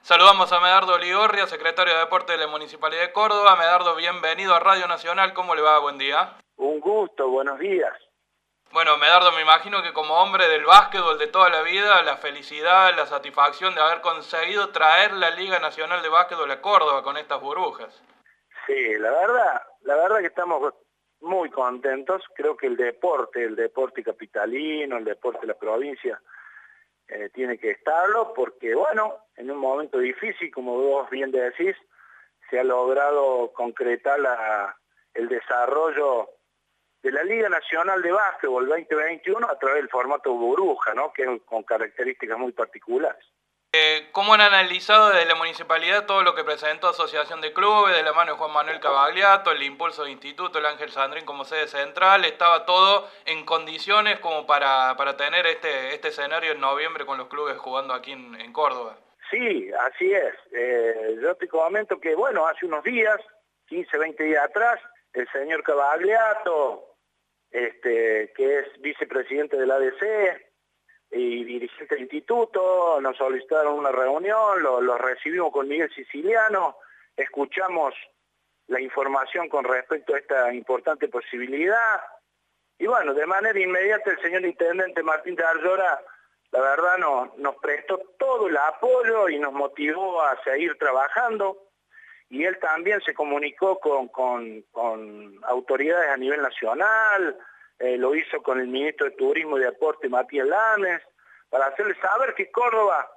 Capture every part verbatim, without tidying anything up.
Saludamos a Medardo Ligorria, secretario de Deporte de la Municipalidad de Córdoba. Medardo, bienvenido a Radio Nacional. ¿Cómo le va? Buen día. Un gusto, buenos días. Bueno, Medardo, me imagino que como hombre del básquetbol de toda la vida, la felicidad, la satisfacción de haber conseguido traer la Liga Nacional de Básquetbol a Córdoba con estas burbujas. Sí, la verdad, la verdad que estamos muy contentos. Creo que el deporte, el deporte capitalino, el deporte de la provincia, eh, tiene que estarlo porque, bueno, en un momento difícil, como vos bien decís, se ha logrado concretar la, el desarrollo de la Liga Nacional de Básquetbol veinte veintiuno a través del formato burbuja, ¿no? Que es con características muy particulares. Eh, ¿Cómo han analizado desde la municipalidad todo lo que presentó Asociación de Clubes, de la mano de Juan Manuel Cavagliato, el impulso de Instituto, el Ángel Sandrín como sede central? ¿Estaba todo en condiciones como para, para tener este, este escenario en noviembre con los clubes jugando aquí en, en Córdoba? Sí, así es. Eh, yo te comento que, bueno, hace unos días, quince, veinte días atrás, el señor Cavagliato, este, que es vicepresidente del A D C y dirigente del instituto, nos solicitaron una reunión, lo, lo recibimos con Miguel Siciliano, escuchamos la información con respecto a esta importante posibilidad, y bueno, de manera inmediata el señor intendente Martín de Arllora, la verdad no, nos prestó todo el apoyo y nos motivó a seguir trabajando, y él también se comunicó con, con, con autoridades a nivel nacional, eh, lo hizo con el ministro de Turismo y Deporte Matías Lames, para hacerle saber que Córdoba,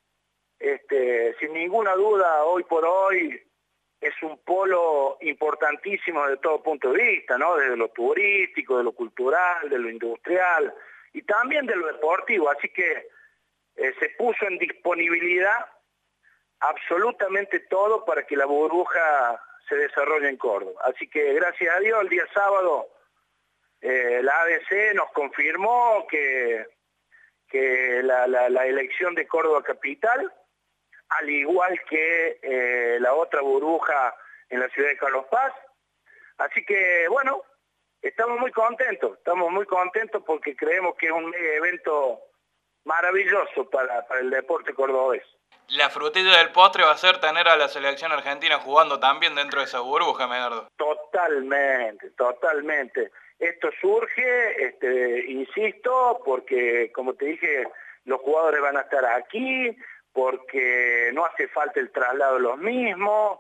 este, sin ninguna duda, hoy por hoy, es un polo importantísimo de todo punto de vista, ¿no? Desde lo turístico, de lo cultural, de lo industrial y también de lo deportivo, así que eh, se puso en disponibilidad absolutamente todo para que la burbuja se desarrolle en Córdoba. Así que gracias a Dios el día sábado eh, la A D C nos confirmó que, que la, la, la elección de Córdoba Capital, al igual que eh, la otra burbuja en la ciudad de Carlos Paz. Así que bueno, estamos muy contentos, estamos muy contentos porque creemos que es un mega evento maravilloso para, para el deporte cordobés. La frutilla del postre va a ser tener a la selección argentina jugando también dentro de esa burbuja, Medardo. Totalmente, totalmente. Esto surge, este, insisto, porque como te dije, los jugadores van a estar aquí, porque no hace falta el traslado de los mismos,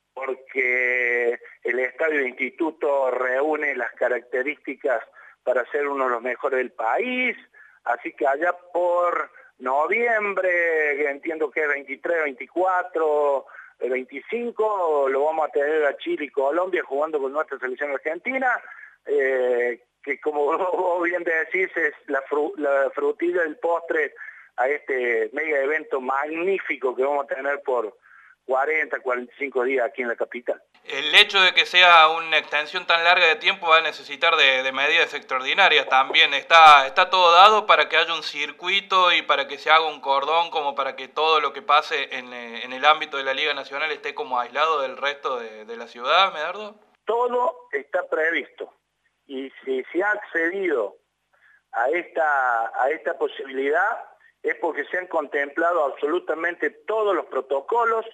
porque el estadio de instituto reúne las características para ser uno de los mejores del país, así que allá por noviembre, entiendo que es veintitrés, veinticuatro, veinticinco, lo vamos a tener a Chile y Colombia jugando con nuestra selección argentina, eh, que como vos bien decís es la, fru la frutilla del postre a este mega evento magnífico que vamos a tener por cuarenta, cuarenta y cinco días aquí en la capital. El hecho de que sea una extensión tan larga de tiempo va a necesitar de, de medidas extraordinarias también. Está, está todo dado para que haya un circuito y para que se haga un cordón, como para que todo lo que pase en, en el ámbito de la Liga Nacional esté como aislado del resto de, de la ciudad, Medardo. Todo está previsto y si se ha accedido a esta, a esta posibilidad es porque se han contemplado absolutamente todos los protocolos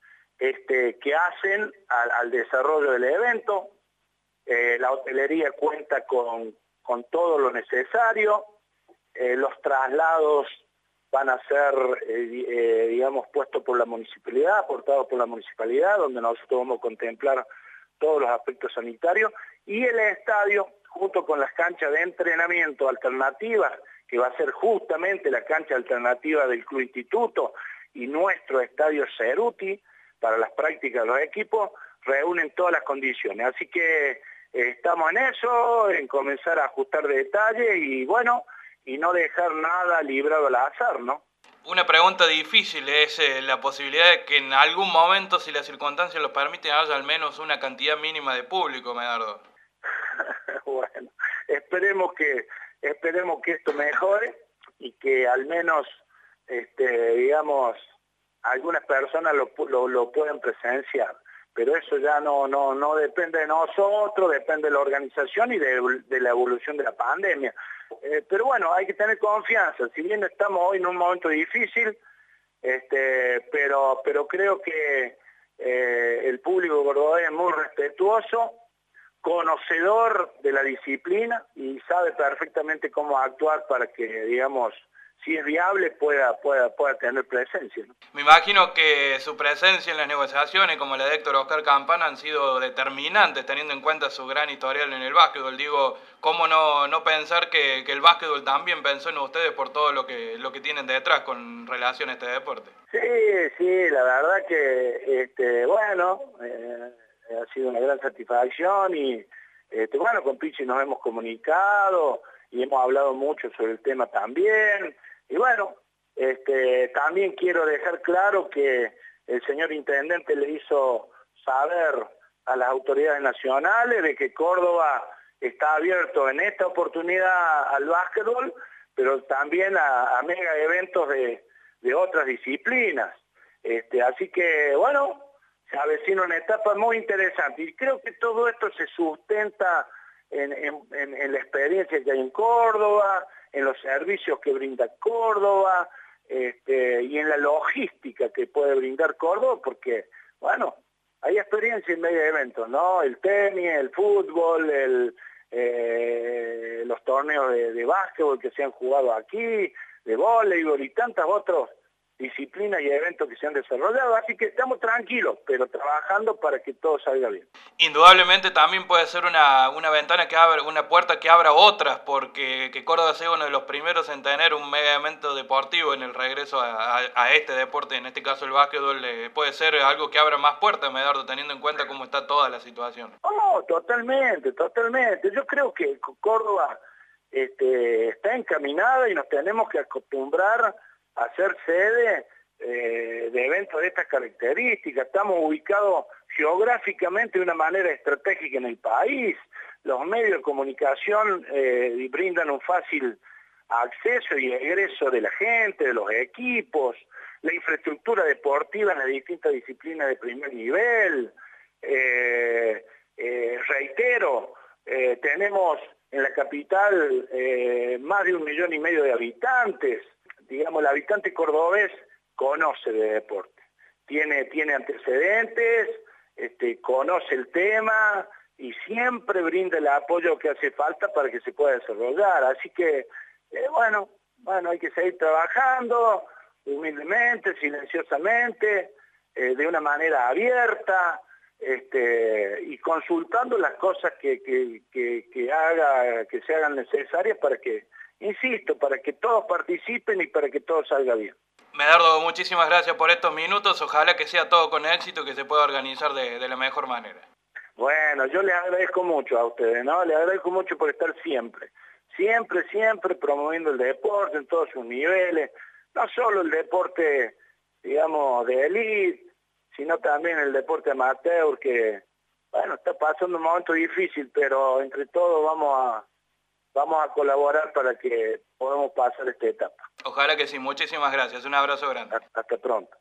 Este, que hacen al, al desarrollo del evento. Eh, la hotelería cuenta con, con todo lo necesario, eh, los traslados van a ser, eh, eh, digamos, puestos por la municipalidad, aportados por la municipalidad, donde nosotros vamos a contemplar todos los aspectos sanitarios, y el estadio, junto con las canchas de entrenamiento alternativas, que va a ser justamente la cancha alternativa del Club Instituto y nuestro estadio Ceruti, para las prácticas de los equipos, reúnen todas las condiciones. Así que eh, estamos en eso, en comenzar a ajustar detalles y bueno, y no dejar nada librado al azar, ¿no? Una pregunta difícil es eh, la posibilidad de que en algún momento, si las circunstancias lo permiten, haya al menos una cantidad mínima de público, Medardo. Bueno, esperemos que, esperemos que esto mejore y que al menos, este, digamos, algunas personas lo, lo, lo pueden presenciar, pero eso ya no, no, no depende de nosotros, depende de la organización y de, de la evolución de la pandemia. Eh, pero bueno, hay que tener confianza, si bien estamos hoy en un momento difícil, este, pero, pero creo que eh, el público cordobés es muy respetuoso, conocedor de la disciplina y sabe perfectamente cómo actuar para que, digamos, si es viable, pueda, pueda, pueda tener presencia, ¿no? Me imagino que su presencia en las negociaciones, como la de Héctor Oscar Campana, han sido determinantes, teniendo en cuenta su gran historial en el básquetbol. Digo, ¿cómo no, no pensar que, que el básquetbol también pensó en ustedes por todo lo que, lo que tienen detrás con relación a este deporte? Sí, sí, la verdad que, este, bueno, eh, ha sido una gran satisfacción y, este, bueno, con Pichi nos hemos comunicado y hemos hablado mucho sobre el tema también. Y bueno, este, también quiero dejar claro que el señor intendente le hizo saber a las autoridades nacionales de que Córdoba está abierto en esta oportunidad al básquetbol, pero también a, a mega eventos de, de otras disciplinas. Este, así que, bueno, se avecina una etapa muy interesante y creo que todo esto se sustenta en, en, en, en la experiencia que hay en Córdoba, en los servicios que brinda Córdoba, este, y en la logística que puede brindar Córdoba, porque, bueno, hay experiencia en medio de eventos, ¿no? El tenis, el fútbol, el, eh, los torneos de, de básquetbol que se han jugado aquí, de voleibol y tantas otras disciplinas y eventos que se han desarrollado, así que estamos tranquilos, pero trabajando para que todo salga bien. Indudablemente también puede ser una, una ventana que abra, una puerta que abra otras, porque que Córdoba sea uno de los primeros en tener un mega evento deportivo en el regreso a, a, a este deporte, en este caso el básquetbol, eh, puede ser algo que abra más puertas, Medardo, teniendo en cuenta cómo está toda la situación. Oh, totalmente, totalmente. Yo creo que Córdoba este, está encaminada y nos tenemos que acostumbrar a ser sede eh, de eventos de estas características. Estamos ubicados geográficamente de una manera estratégica en el país. Los medios de comunicación eh, brindan un fácil acceso y egreso de la gente, de los equipos, la infraestructura deportiva en las distintas disciplinas de primer nivel. Eh, eh, reitero, eh, tenemos en la capital eh, más de un millón y medio de habitantes. Digamos, el habitante cordobés conoce de deporte, tiene, tiene antecedentes, este, conoce el tema y siempre brinda el apoyo que hace falta para que se pueda desarrollar. Así que, eh, bueno, bueno, hay que seguir trabajando humildemente, silenciosamente, eh, de una manera abierta, este, y consultando las cosas que, que, que, que, haga, que se hagan necesarias para que, insisto, para que todos participen y para que todo salga bien. Medardo, muchísimas gracias por estos minutos. Ojalá que sea todo con éxito y que se pueda organizar de, de la mejor manera. Bueno, yo les agradezco mucho a ustedes, ¿no? Les agradezco mucho por estar siempre, siempre, siempre promoviendo el deporte en todos sus niveles, no solo el deporte, digamos, de élite, sino también el deporte amateur que, bueno, está pasando un momento difícil, pero entre todos vamos a vamos a colaborar para que podamos pasar esta etapa. Ojalá que sí, muchísimas gracias, un abrazo grande. Hasta pronto.